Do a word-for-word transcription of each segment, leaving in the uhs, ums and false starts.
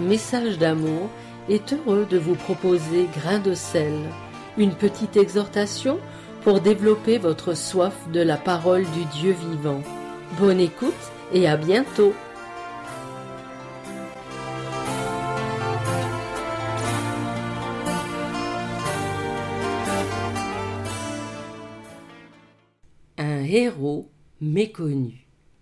Message d'amour est heureux de vous proposer Grain de sel, une petite exhortation pour développer votre soif de la parole du Dieu vivant. Bonne écoute et à bientôt. Un héros méconnu.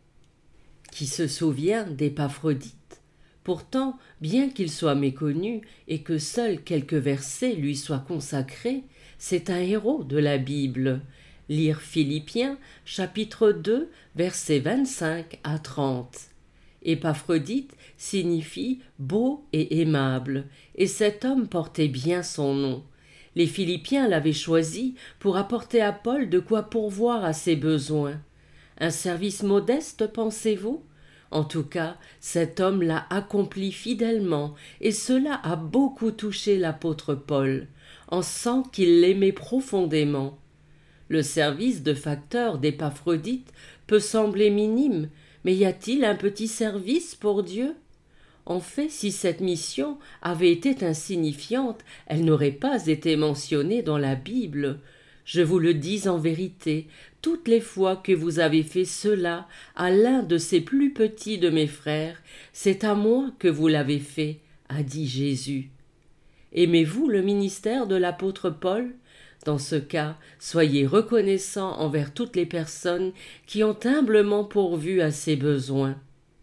Qui se souvient d'Épaphrodite? Pourtant, bien qu'il soit méconnu et que seuls quelques versets lui soient consacrés, c'est un héros de la Bible. Lire Philippiens, chapitre deux, versets vingt-cinq à trente. Épaphrodite signifie beau et aimable, et cet homme portait bien son nom. Les Philippiens l'avaient choisi pour apporter à Paul de quoi pourvoir à ses besoins. Un service modeste, pensez-vous? En tout cas, cet homme l'a accompli fidèlement, et cela a beaucoup touché l'apôtre Paul. On sent qu'il l'aimait profondément. Le service de facteur d'Épaphrodite peut sembler minime, mais y a-t-il un petit service pour Dieu? En fait, si cette mission avait été insignifiante, elle n'aurait pas été mentionnée dans la Bible. Je vous le dis en vérité, toutes les fois que vous avez fait cela à l'un de ces plus petits de mes frères, c'est à moi que vous l'avez fait, a dit Jésus. Aimez-vous le ministère de l'apôtre Paul? Dans ce cas, soyez reconnaissants envers toutes les personnes qui ont humblement pourvu à ses besoins.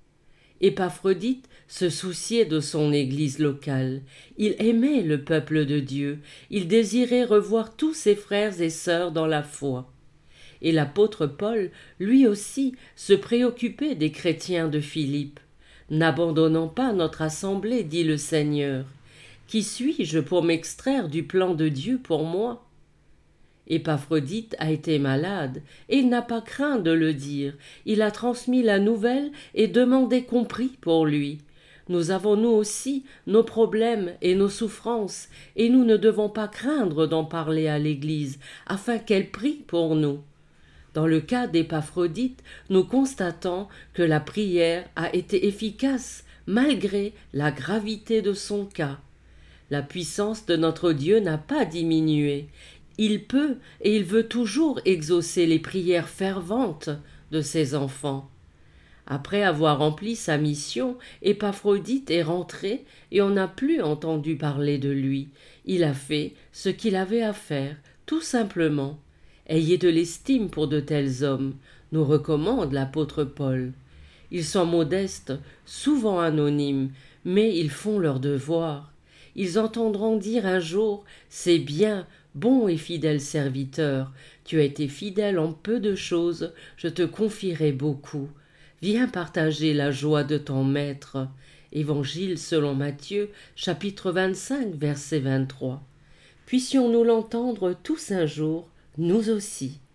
Épaphrodite se souciait de son église locale. Il aimait le peuple de Dieu. Il désirait revoir tous ses frères et sœurs dans la foi. Et l'apôtre Paul, lui aussi, se préoccupait des chrétiens de Philippe. « N'abandonnons pas notre assemblée, dit le Seigneur. Qui suis-je pour m'extraire du plan de Dieu pour moi ?» Épaphrodite a été malade, et il n'a pas craint de le dire. Il a transmis la nouvelle et demandé qu'on prie pour lui. Nous avons nous aussi nos problèmes et nos souffrances, et nous ne devons pas craindre d'en parler à l'Église, afin qu'elle prie pour nous. Dans le cas d'Épaphrodite, nous constatons que la prière a été efficace, malgré la gravité de son cas. La puissance de notre Dieu n'a pas diminué. Il peut et il veut toujours exaucer les prières ferventes de ses enfants. Après avoir rempli sa mission, Épaphrodite est rentré et on n'a plus entendu parler de lui. Il a fait ce qu'il avait à faire, tout simplement. Ayez de l'estime pour de tels hommes, nous recommande l'apôtre Paul. Ils sont modestes, souvent anonymes, mais ils font leur devoir. Ils entendront dire un jour « C'est bien, bon et fidèle serviteur, tu as été fidèle en peu de choses, je te confierai beaucoup. Viens partager la joie de ton maître. » Évangile selon Matthieu, chapitre vingt-cinq, verset vingt-trois. Puissions-nous l'entendre tous un jour, nous aussi.